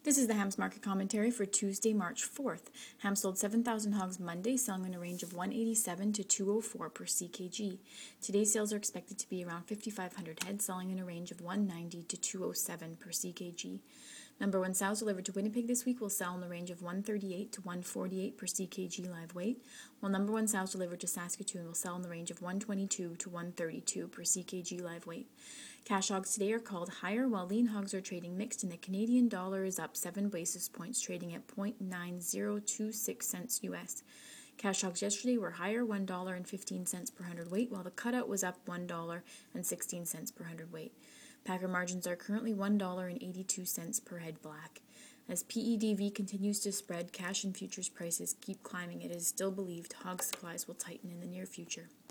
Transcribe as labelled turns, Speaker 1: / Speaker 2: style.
Speaker 1: This is the Hams Market Commentary for Tuesday, March 4th. Hams sold 7,000 hogs Monday, selling in a range of 187 to 204 per CKG. Today's sales are expected to be around 5,500 head, selling in a range of 190 to 207 per CKG. Number 1 sows delivered to Winnipeg this week will sell in the range of 138 to 148 per CKG live weight, while number 1 sows delivered to Saskatoon will sell in the range of 122 to 132 per CKG live weight. Cash hogs today are called higher, while lean hogs are trading mixed, and the Canadian dollar is up 7 basis points, trading at 0.9026 cents US. Cash hogs yesterday were higher, $1.15 per hundredweight, while the cutout was up $1.16 per hundredweight. Packer margins are currently $1.82 per head black. As PEDV continues to spread, cash and futures prices keep climbing. It is still believed hog supplies will tighten in the near future.